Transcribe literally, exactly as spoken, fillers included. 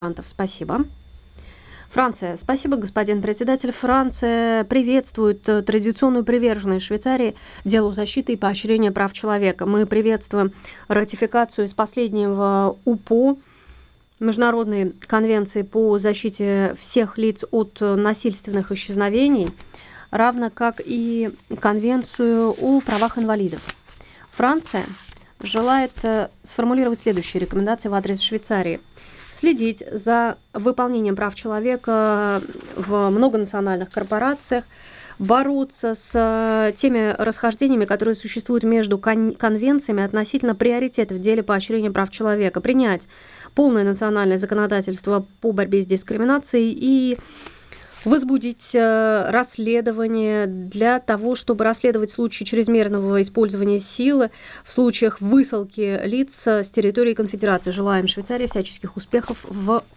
Антов, спасибо. Франция. Спасибо, господин председатель. Франция приветствует э, традиционную приверженность Швейцарии делу защиты и поощрения прав человека. Мы приветствуем ратификацию из последнего УПО, Международной конвенции по защите всех лиц от э, насильственных исчезновений, равно как и Конвенцию о правах инвалидов. Франция желает э, сформулировать следующие рекомендации в адрес Швейцарии. Следить за выполнением прав человека в многонациональных корпорациях, бороться с э, теми расхождениями, которые существуют между кон- конвенциями относительно приоритетов в деле поощрения прав человека, принять полное национальное законодательство по борьбе с дискриминацией и возбудить э, расследование для того, чтобы расследовать случаи чрезмерного использования силы в случаях высылки лиц с территории конфедерации. Желаем Швейцарии всяческих успехов в